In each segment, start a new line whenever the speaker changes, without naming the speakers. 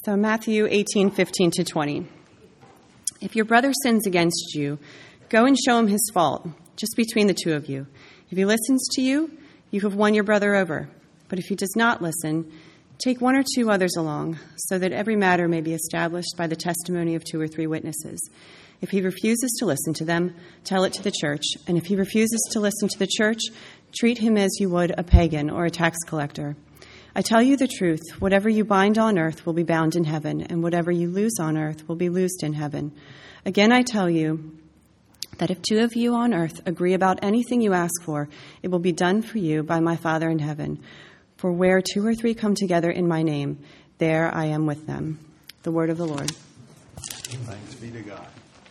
So Matthew 18:15-20. If your brother sins against you, go and show him his fault, just between the two of you. If he listens to you, you have won your brother over. But if he does not listen, take one or two others along, so that every matter may be established by the testimony of 2 or 3 witnesses. If he refuses to listen to them, tell it to the church. And if he refuses to listen to the church, treat him as you would a pagan or a tax collector. I tell you the truth, whatever you bind on earth will be bound in heaven, and whatever you loose on earth will be loosed in heaven. Again, I tell you that if 2 of you on earth agree about anything you ask for, it will be done for you by my Father in heaven. For where 2 or 3 come together in my name, there I am with them. The word of the Lord.
Thanks be to God.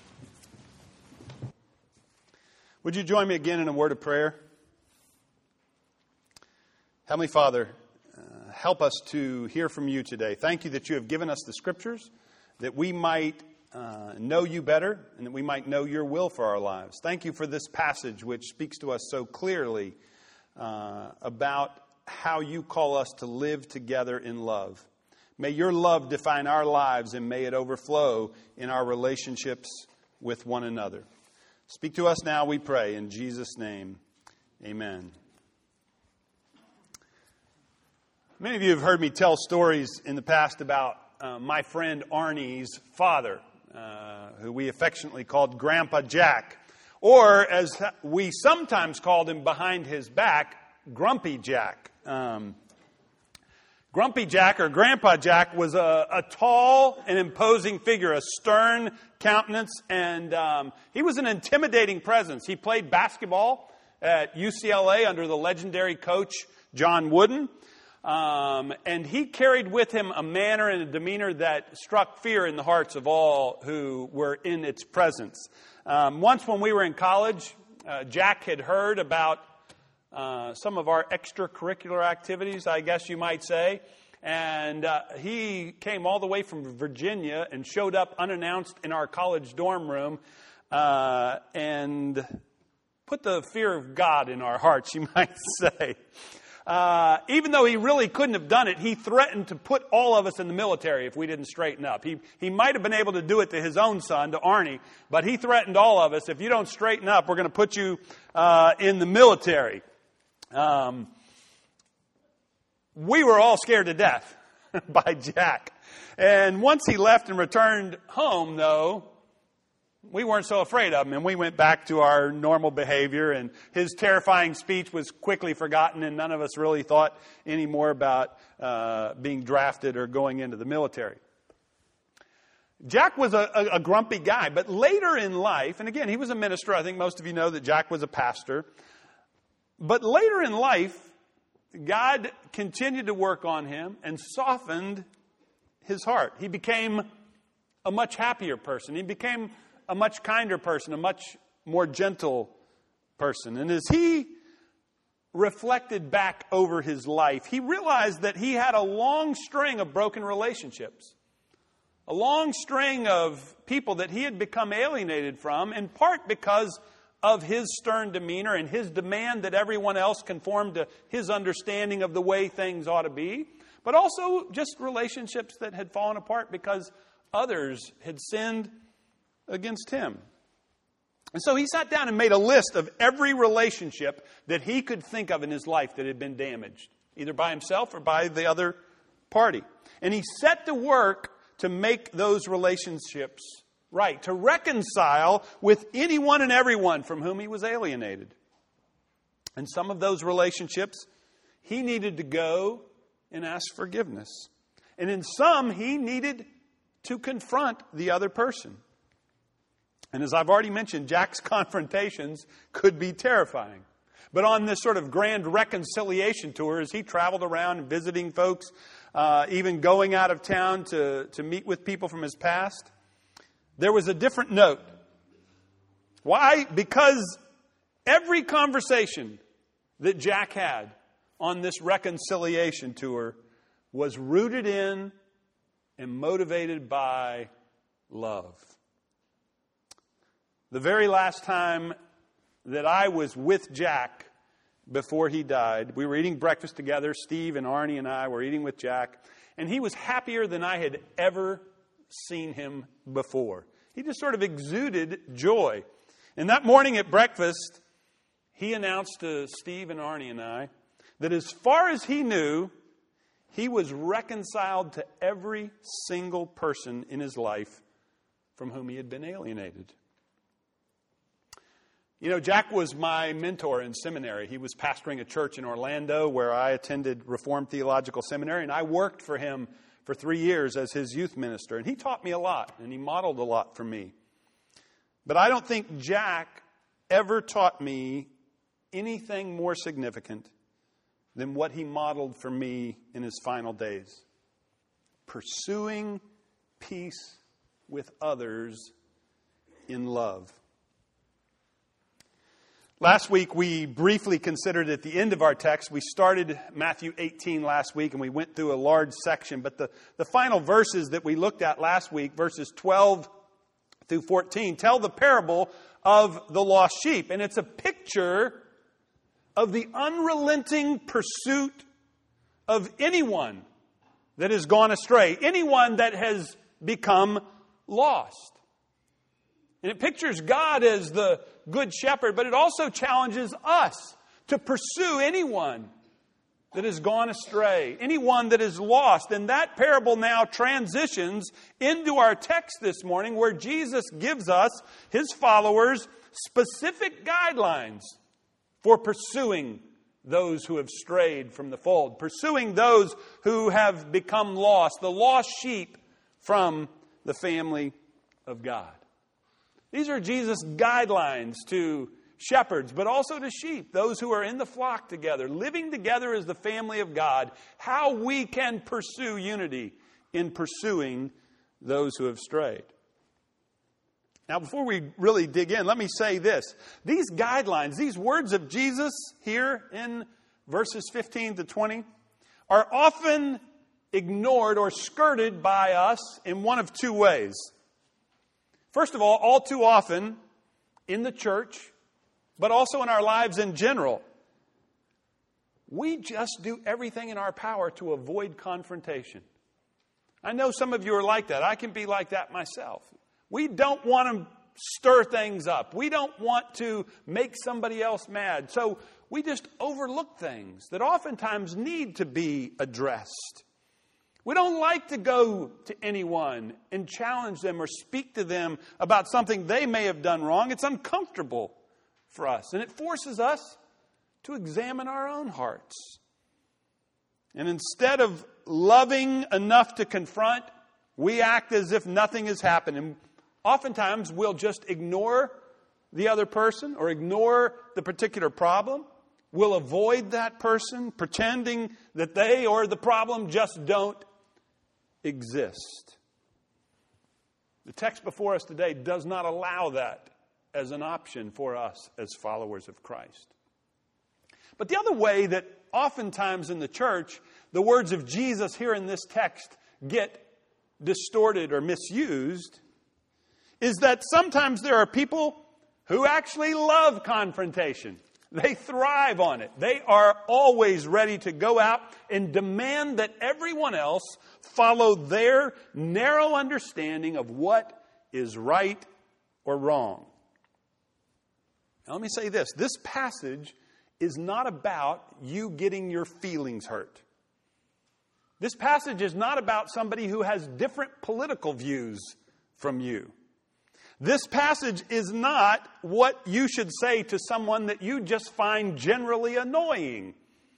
Would you join me again in a word of prayer? Heavenly Father, help us to hear from you today. Thank you that you have given us the Scriptures, that we might know you better and that we might know your will for our lives. Thank you for this passage which speaks to us so clearly about how you call us to live together in love. May your love define our lives and may it overflow in our relationships with one another. Speak to us now, we pray, in Jesus' name. Amen. Many of you have heard me tell stories in the past about my friend Arnie's father, who we affectionately called Grandpa Jack, or as we sometimes called him behind his back, Grumpy Jack. Grumpy Jack, or Grandpa Jack, was a tall and imposing figure, a stern countenance, and he was an intimidating presence. He played basketball at UCLA under the legendary coach John Wooden. And he carried with him a manner and a demeanor that struck fear in the hearts of all who were in its presence. Once when we were in college, Jack had heard about some of our extracurricular activities, I guess you might say. And he came all the way from Virginia and showed up unannounced in our college dorm room and put the fear of God in our hearts, you might say. Even though he really couldn't have done it, he threatened to put all of us in the military if we didn't straighten up. He might have been able to do it to his own son, to Arnie, but he threatened all of us, if you don't straighten up, we're going to put you in the military. We were all scared to death by Jack. And once he left and returned home, though, we weren't so afraid of him, and we went back to our normal behavior, and his terrifying speech was quickly forgotten, and none of us really thought any more about being drafted or going into the military. Jack was a grumpy guy, but later in life, and again, he was a minister. I think most of you know that Jack was a pastor. But later in life, God continued to work on him and softened his heart. He became a much happier person. He became a much kinder person, a much more gentle person. And as he reflected back over his life, he realized that he had a long string of broken relationships, a long string of people that he had become alienated from, in part because of his stern demeanor and his demand that everyone else conform to his understanding of the way things ought to be, but also just relationships that had fallen apart because others had sinned against him. And so he sat down and made a list of every relationship that he could think of in his life that had been damaged, either by himself or by the other party. And he set to work to make those relationships right, to reconcile with anyone and everyone from whom he was alienated. And some of those relationships, he needed to go and ask forgiveness. And in some, he needed to confront the other person. And as I've already mentioned, Jack's confrontations could be terrifying. But on this sort of grand reconciliation tour, as he traveled around visiting folks, even going out of town to meet with people from his past, there was a different note. Why? Because every conversation that Jack had on this reconciliation tour was rooted in and motivated by love. The very last time that I was with Jack before he died, we were eating breakfast together. Steve and Arnie and I were eating with Jack. And he was happier than I had ever seen him before. He just sort of exuded joy. And that morning at breakfast, he announced to Steve and Arnie and I that as far as he knew, he was reconciled to every single person in his life from whom he had been alienated. You know, Jack was my mentor in seminary. He was pastoring a church in Orlando where I attended Reformed Theological Seminary, and I worked for him for 3 years as his youth minister. And he taught me a lot, and he modeled a lot for me. But I don't think Jack ever taught me anything more significant than what he modeled for me in his final days. Pursuing peace with others in love. Last week, we briefly considered at the end of our text, we started Matthew 18 last week, and we went through a large section. But the final verses that we looked at last week, verses 12 through 14, tell the parable of the lost sheep. And it's a picture of the unrelenting pursuit of anyone that has gone astray, anyone that has become lost. And it pictures God as the good shepherd, but it also challenges us to pursue anyone that has gone astray, anyone that is lost. And that parable now transitions into our text this morning, where Jesus gives us, his followers, specific guidelines for pursuing those who have strayed from the fold, pursuing those who have become lost, the lost sheep from the family of God. These are Jesus' guidelines to shepherds, but also to sheep, those who are in the flock together, living together as the family of God, how we can pursue unity in pursuing those who have strayed. Now, before we really dig in, let me say this. These guidelines, these words of Jesus here in verses 15 to 20, are often ignored or skirted by us in one of two ways. First of all too often in the church, but also in our lives in general, we just do everything in our power to avoid confrontation. I know some of you are like that. I can be like that myself. We don't want to stir things up. We don't want to make somebody else mad. So we just overlook things that oftentimes need to be addressed. We don't like to go to anyone and challenge them or speak to them about something they may have done wrong. It's uncomfortable for us, and it forces us to examine our own hearts. And instead of loving enough to confront, we act as if nothing has happened. And oftentimes we'll just ignore the other person or ignore the particular problem. We'll avoid that person, pretending that they or the problem just don't exist. The text before us today does not allow that as an option for us as followers of Christ. But the other way that oftentimes in the church, the words of Jesus here in this text get distorted or misused is that sometimes there are people who actually love confrontation. They thrive on it. They are always ready to go out and demand that everyone else follow their narrow understanding of what is right or wrong. Now, let me say this. This passage is not about you getting your feelings hurt. This passage is not about somebody who has different political views from you. This passage is not what you should say to someone that you just find generally annoying.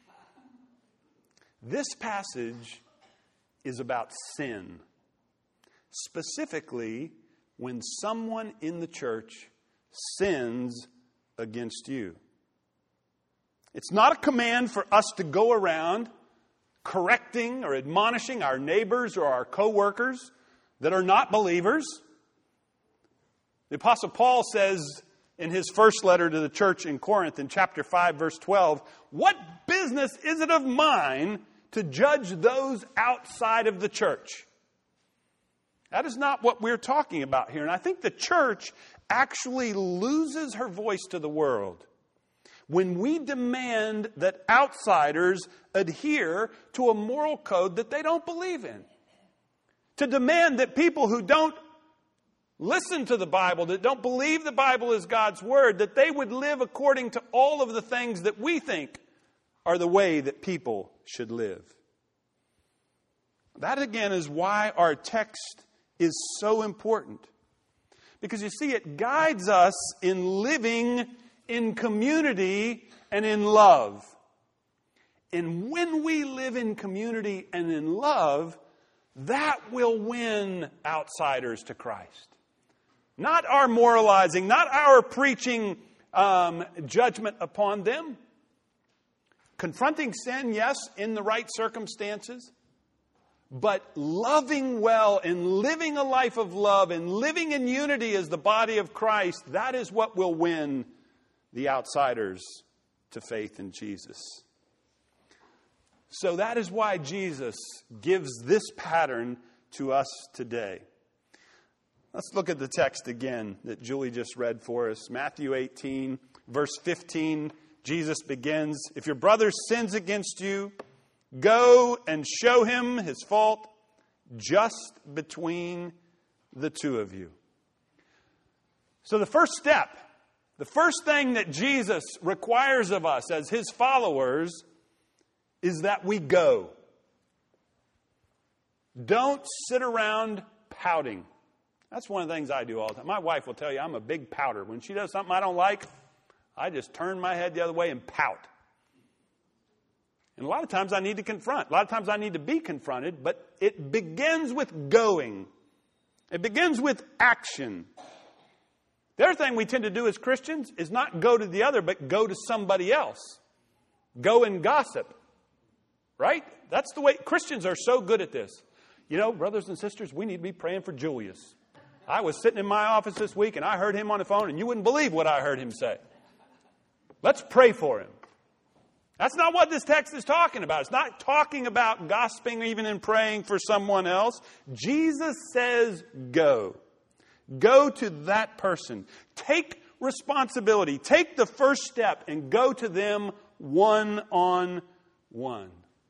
This passage is about sin. Specifically, when someone in the church sins against you. It's not a command for us to go around correcting or admonishing our neighbors or our co-workers that are not believers. The Apostle Paul says in his first letter to the church in Corinth in chapter 5, verse 12, "What business is it of mine to judge those outside of the church?" That is not what we're talking about here. And I think the church actually loses her voice to the world when we demand that outsiders adhere to a moral code that they don't believe in. To demand that people who don't listen to the Bible, that don't believe the Bible is God's Word, that they would live according to all of the things that we think are the way that people should live. That again is why our text is so important. Because you see, it guides us in living in community and in love. And when we live in community and in love, that will win outsiders to Christ. Not our moralizing, not our preaching judgment upon them. Confronting sin, yes, in the right circumstances. But loving well and living a life of love and living in unity as the body of Christ, that is what will win the outsiders to faith in Jesus. So that is why Jesus gives this pattern to us today. Let's look at the text again that Julie just read for us. Matthew 18, verse 15, Jesus begins, "If your brother sins against you, go and show him his fault just between the two of you." So the first step, the first thing that Jesus requires of us as his followers is that we go. Don't sit around pouting. That's one of the things I do all the time. My wife will tell you I'm a big pouter. When she does something I don't like, I just turn my head the other way and pout. And a lot of times I need to confront. A lot of times I need to be confronted, but it begins with going. It begins with action. The other thing we tend to do as Christians is not go to the other, but go to somebody else. Go and gossip. Right? That's the way Christians are so good at this. You know, brothers and sisters, we need to be praying for Julius. I was sitting in my office this week and I heard him on the phone and you wouldn't believe what I heard him say. Let's pray for him. That's not what this text is talking about. It's not talking about gossiping or even in praying for someone else. Jesus says go. Go to that person. Take responsibility. Take the first step and go to them one-on-one.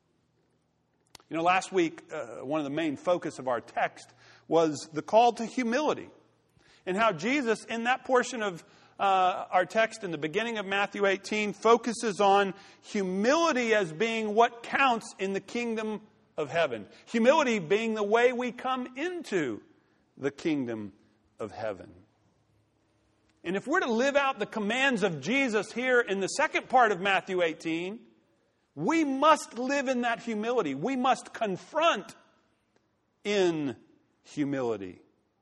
You know, last week, one of the main focus of our text was the call to humility. And how Jesus, in that portion of our text in the beginning of Matthew 18, focuses on humility as being what counts in the kingdom of heaven. Humility being the way we come into the kingdom of heaven. And if we're to live out the commands of Jesus here in the second part of Matthew 18, we must live in that humility. We must confront in humility.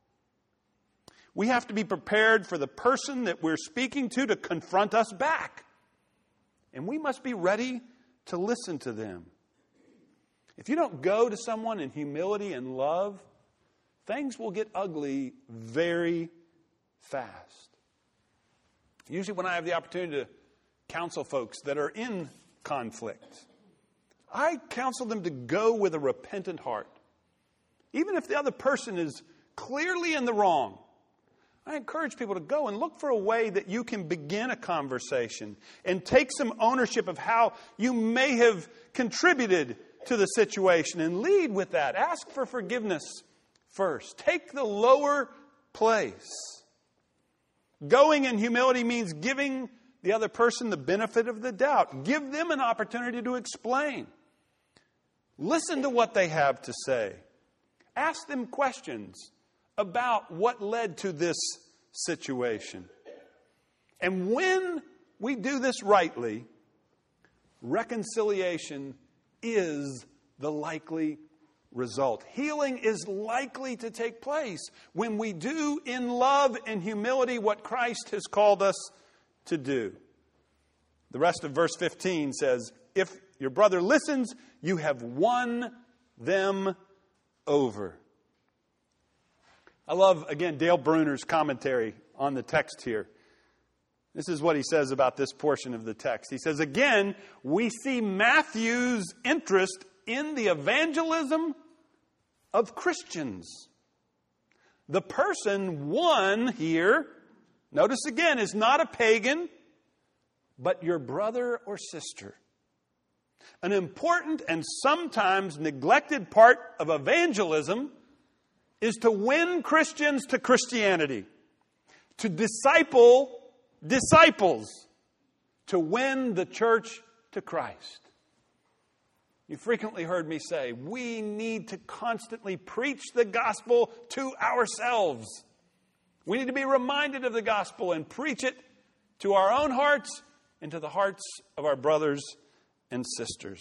We have to be prepared for the person that we're speaking to confront us back. And we must be ready to listen to them. If you don't go to someone in humility and love, things will get ugly very fast. Usually when I have the opportunity to counsel folks that are in conflict, I counsel them to go with a repentant heart. Even if the other person is clearly in the wrong, I encourage people to go and look for a way that you can begin a conversation and take some ownership of how you may have contributed to the situation and lead with that. Ask for forgiveness first. Take the lower place. Going in humility means giving the other person the benefit of the doubt. Give them an opportunity to explain. Listen to what they have to say. Ask them questions about what led to this situation. And when we do this rightly, reconciliation is the likely result. Healing is likely to take place when we do in love and humility what Christ has called us to do. The rest of verse 15 says, if your brother listens, you have won them over. I love, again, Dale Bruner's commentary on the text here. This is what he says about this portion of the text. He says, again, we see Matthew's interest in the evangelism of Christians. The person won here, notice again, is not a pagan, but your brother or sister. An important and sometimes neglected part of evangelism is to win Christians to Christianity, to disciple disciples, to win the church to Christ. You frequently heard me say, we need to constantly preach the gospel to ourselves. We need to be reminded of the gospel and preach it to our own hearts and to the hearts of our brothers and sisters.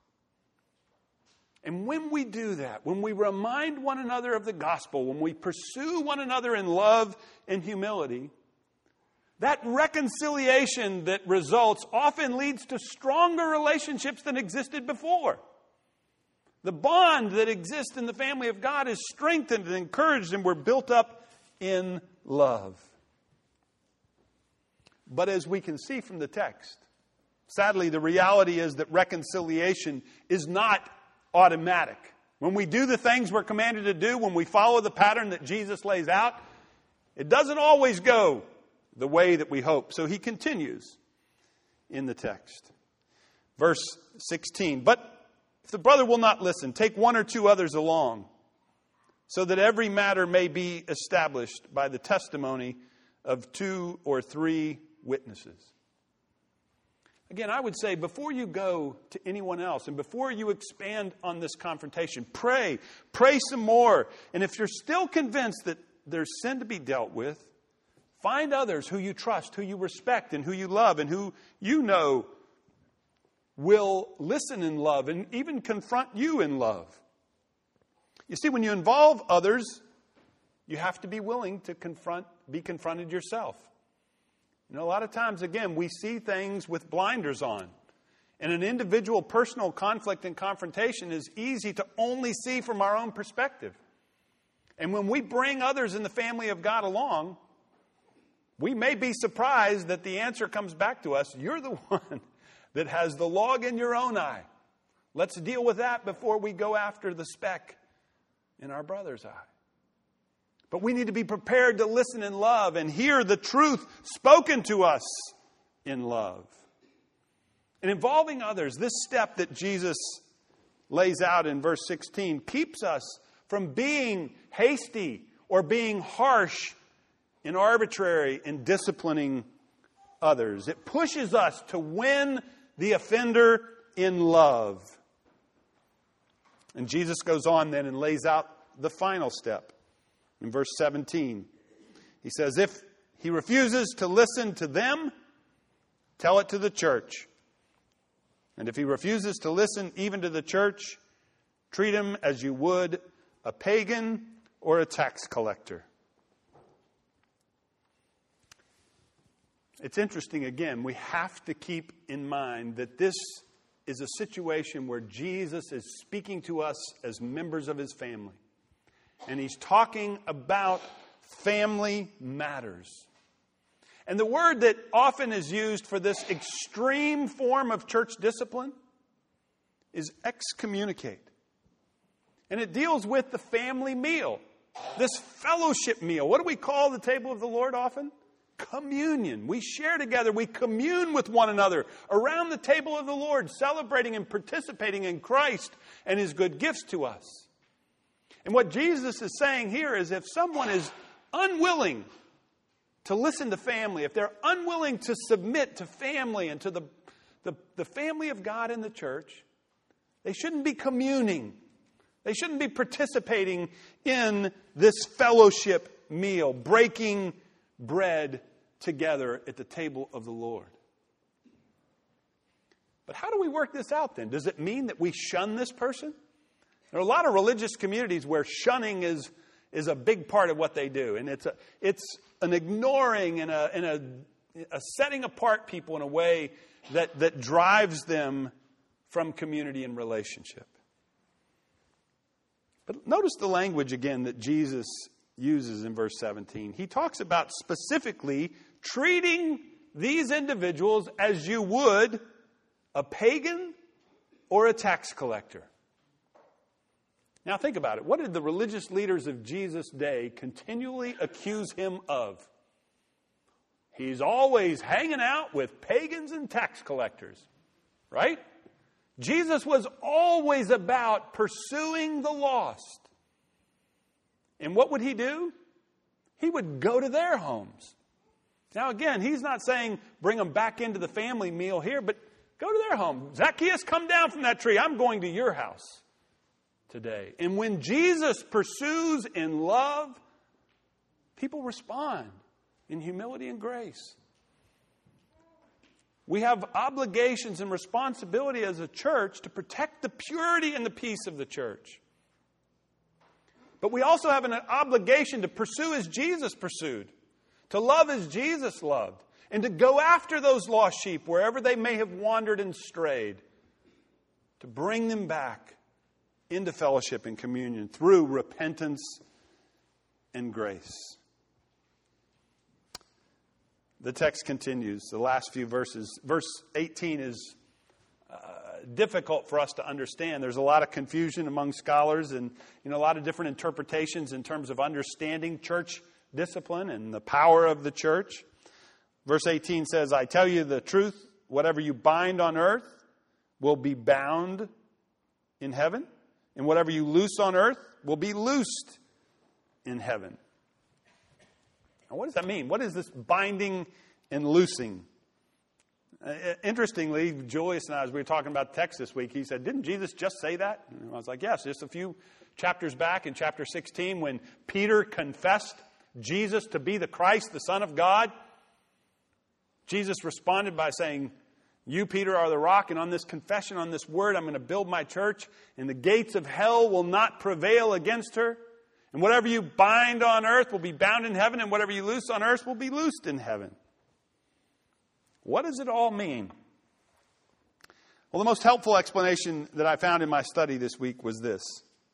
And when we do that, when we remind one another of the gospel, when we pursue one another in love and humility, that reconciliation that results often leads to stronger relationships than existed before. The bond that exists in the family of God is strengthened and encouraged, and we're built up in love. But as we can see from the text, sadly, the reality is that reconciliation is not automatic. When we do the things we're commanded to do, when we follow the pattern that Jesus lays out, it doesn't always go the way that we hope. So he continues in the text. Verse 16, but if the brother will not listen, take one or two others along, so that every matter may be established by the testimony of 2 or 3 witnesses. Again, I would say before you go to anyone else and before you expand on this confrontation, pray some more. And if you're still convinced that there's sin to be dealt with, find others who you trust, who you respect, and who you love, and who you know will listen in love and even confront you in love. You see, when you involve others, you have to be willing to be confronted yourself. You know, a lot of times, again, we see things with blinders on. And an individual personal conflict and confrontation is easy to only see from our own perspective. And when we bring others in the family of God along, we may be surprised that the answer comes back to us. You're the one that has the log in your own eye. Let's deal with that before we go after the speck in our brother's eye. But we need to be prepared to listen in love and hear the truth spoken to us in love. And involving others, this step that Jesus lays out in verse 16 keeps us from being hasty or being harsh and arbitrary in disciplining others. It pushes us to win the offender in love. And Jesus goes on then and lays out the final step. In verse 17, he says, if he refuses to listen to them, tell it to the church. And if he refuses to listen even to the church, treat him as you would a pagan or a tax collector. It's interesting, again, we have to keep in mind that this is a situation where Jesus is speaking to us as members of his family. And he's talking about family matters. And the word that often is used for this extreme form of church discipline is excommunicate. And it deals with the family meal, this fellowship meal. What do we call the table of the Lord often? Communion. We share together. We commune with one another around the table of the Lord, celebrating and participating in Christ and his good gifts to us. And what Jesus is saying here is if someone is unwilling to listen to family, if they're unwilling to submit to family and to the family of God in the church, they shouldn't be communing. They shouldn't be participating in this fellowship meal, breaking bread together at the table of the Lord. But how do we work this out then? Does it mean that we shun this person? There are a lot of religious communities where shunning is a big part of what they do. And it's an ignoring and a setting apart people in a way that drives them from community and relationship. But notice the language again that Jesus uses in verse 17. He talks about specifically treating these individuals as you would a pagan or a tax collector. Now think about it. What did the religious leaders of Jesus' day continually accuse him of? He's always hanging out with pagans and tax collectors, right? Jesus was always about pursuing the lost. And what would he do? He would go to their homes. Now again, he's not saying bring them back into the family meal here, but go to their home. Zacchaeus, come down from that tree. I'm going to your house today. And when Jesus pursues in love, people respond in humility and grace. We have obligations and responsibility as a church to protect the purity and the peace of the church. But we also have an obligation to pursue as Jesus pursued, to love as Jesus loved, and to go after those lost sheep wherever they may have wandered and strayed, to bring them back into fellowship and communion through repentance and grace. The text continues, the last few verses. Verse 18 is difficult for us to understand. There's a lot of confusion among scholars and a lot of different interpretations in terms of understanding church discipline and the power of the church. Verse 18 says, I tell you the truth, whatever you bind on earth will be bound in heaven, and whatever you loose on earth will be loosed in heaven. Now, what does that mean? What is this binding and loosing? Interestingly, Julius and I, as we were talking about the text this week, he said, didn't Jesus just say that? And I was like, yes, just a few chapters back in chapter 16 when Peter confessed Jesus to be the Christ, the Son of God. Jesus responded by saying, you, Peter, are the rock, and on this confession, on this word, I'm going to build my church, and the gates of hell will not prevail against her. And whatever you bind on earth will be bound in heaven, and whatever you loose on earth will be loosed in heaven. What does it all mean? Well, the most helpful explanation that I found in my study this week was this.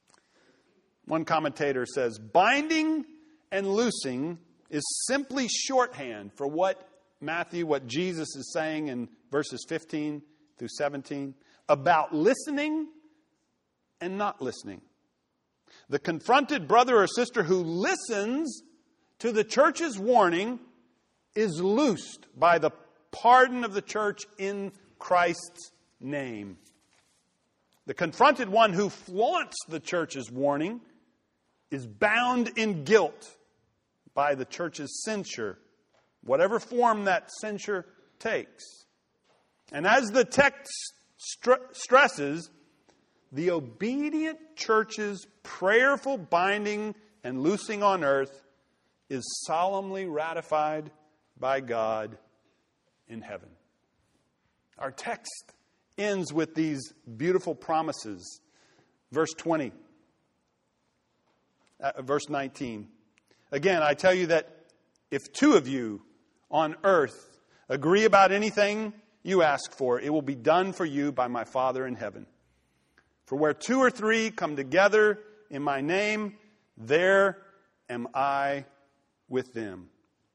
One commentator says, binding and loosing is simply shorthand for what Jesus is saying in verses 15 through 17 about listening and not listening. The confronted brother or sister who listens to the church's warning is loosed by the pardon of the church in Christ's name. The confronted one who flaunts the church's warning is bound in guilt by the church's censure, whatever form that censure takes. And as the text stresses, the obedient church's prayerful binding and loosing on earth is solemnly ratified by God in heaven. Our text ends with these beautiful promises. Verse 20. Verse 19. Again, I tell you that if two of you on earth agree about anything you ask for, it will be done for you by my Father in heaven. For where two or three come together in my name, there am I with them.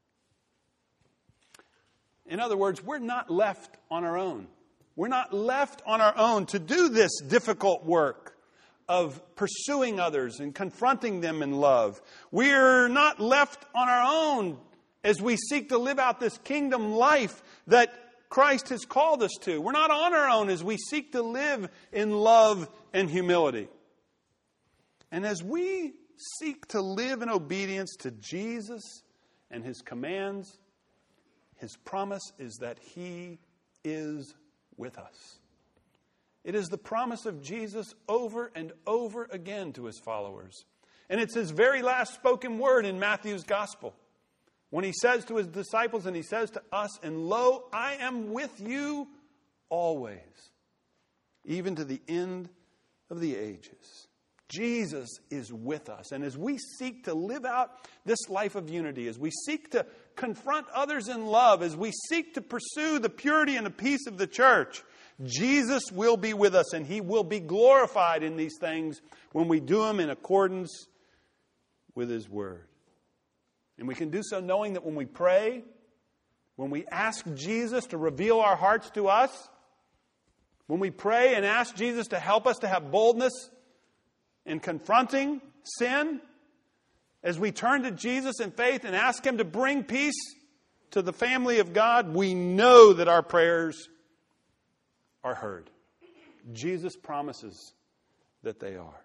In other words, we're not left on our own. We're not left on our own to do this difficult work of pursuing others and confronting them in love. We're not left on our own as we seek to live out this kingdom life that Christ has called us to. We're not on our own as we seek to live in love and humility. And as we seek to live in obedience to Jesus and His commands, His promise is that He is with us. It is the promise of Jesus over and over again to His followers. And it's His very last spoken word in Matthew's gospel. When He says to His disciples and He says to us, and lo, I am with you always, even to the end of the ages. Jesus is with us. And as we seek to live out this life of unity, as we seek to confront others in love, as we seek to pursue the purity and the peace of the church, Jesus will be with us, and He will be glorified in these things when we do them in accordance with His Word. And we can do so knowing that when we pray, when we ask Jesus to reveal our hearts to us, when we pray and ask Jesus to help us to have boldness in confronting sin, as we turn to Jesus in faith and ask Him to bring peace to the family of God, we know that our prayers are heard. Jesus promises that they are.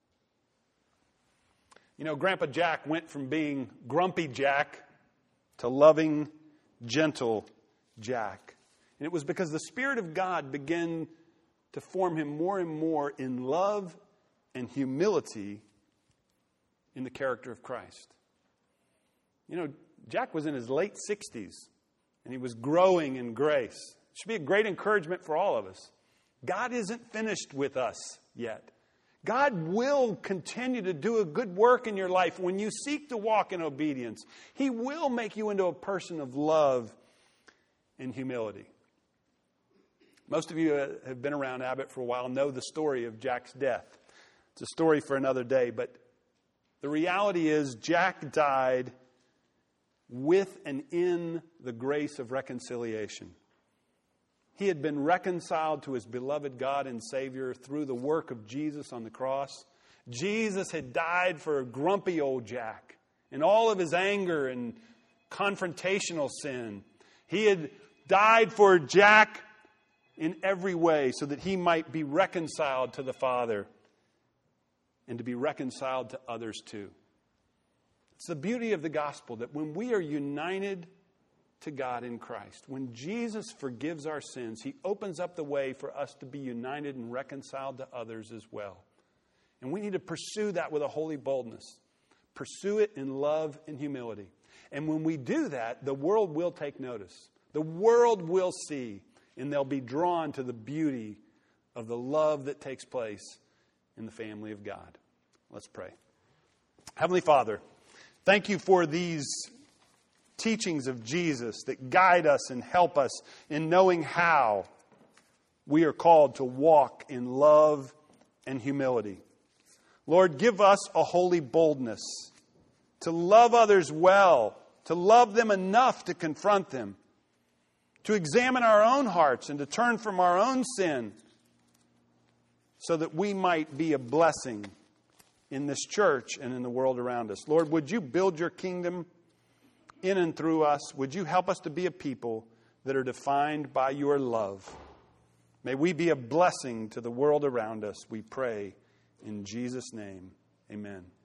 You know, Grandpa Jack went from being grumpy Jack to loving, gentle Jack. And it was because the Spirit of God began to form him more and more in love and humility in the character of Christ. You know, Jack was in his late 60s, and he was growing in grace. It should be a great encouragement for all of us. God isn't finished with us yet. God will continue to do a good work in your life when you seek to walk in obedience. He will make you into a person of love and humility. Most of you have been around Abbott for a while, know the story of Jack's death. It's a story for another day, but the reality is Jack died with and in the grace of reconciliation. He had been reconciled to his beloved God and Savior through the work of Jesus on the cross. Jesus had died for grumpy old Jack and all of his anger and confrontational sin. He had died for Jack in every way so that he might be reconciled to the Father and to be reconciled to others too. It's the beauty of the gospel that when we are united to God in Christ, when Jesus forgives our sins, He opens up the way for us to be united and reconciled to others as well. And we need to pursue that with a holy boldness. Pursue it in love and humility. And when we do that, the world will take notice. The world will see, and they'll be drawn to the beauty of the love that takes place in the family of God. Let's pray. Heavenly Father, thank you for these teachings of Jesus that guide us and help us in knowing how we are called to walk in love and humility. Lord, give us a holy boldness to love others well, to love them enough to confront them, to examine our own hearts and to turn from our own sin so that we might be a blessing in this church and in the world around us. Lord, would you build your kingdom in and through us? Would you help us to be a people that are defined by your love? May we be a blessing to the world around us, we pray in Jesus' name. Amen.